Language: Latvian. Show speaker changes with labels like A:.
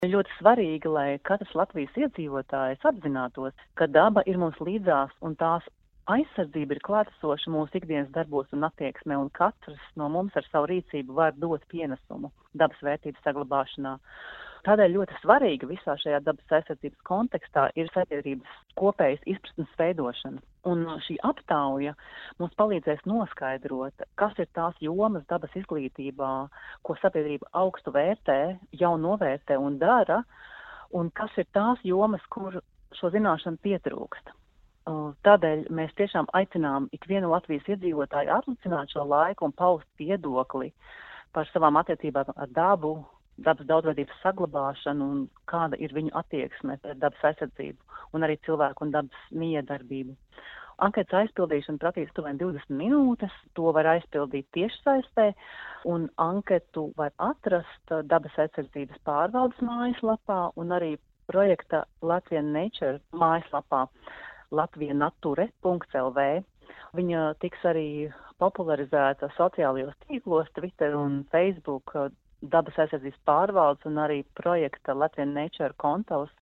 A: Ļoti svarīgi, lai katrs Latvijas iedzīvotājs apzinātos, ka daba ir mums līdzās un tās aizsardzība ir klātesoša mūsu ikdienas darbos un attieksmē, un katrs no mums ar savu rīcību var dot pienesumu dabas vērtības saglabāšanā. Tādēļ ļoti svarīga visā šajā dabas aizsardzības kontekstā ir sabiedrības kopējas izpratnes veidošana. Un šī aptauja mums palīdzēs noskaidrot, kas ir tās jomas dabas izglītībā, ko sabiedrība augstu vērtē, jau novērtē un dara, un kas ir tās jomas, kur šo zināšanu pietrūkst. Tādēļ mēs tiešām aicinām ikvienu Latvijas iedzīvotāju atlicināt šo laiku un paust viedokli par savām attiecībām ar dabu, dabas daudzveidības saglabāšanu un kāda ir viņu attieksme pret dabas aizsardzību un arī cilvēku un dabas miedarbību. Anketas aizpildīšana prasīs tuveni 20 minūtes, to var aizpildīt tiešsaistē, un anketu var atrast dabas aizsardzības pārvaldes mājaslapā un arī projekta Latvian Nature mājaslapā latvianature.lv. Viņa tiks arī popularizēta sociālajos tīklos, Twitter un Facebook dabas aizsardzības pārvaldes un arī projekta Latvian Nature kontos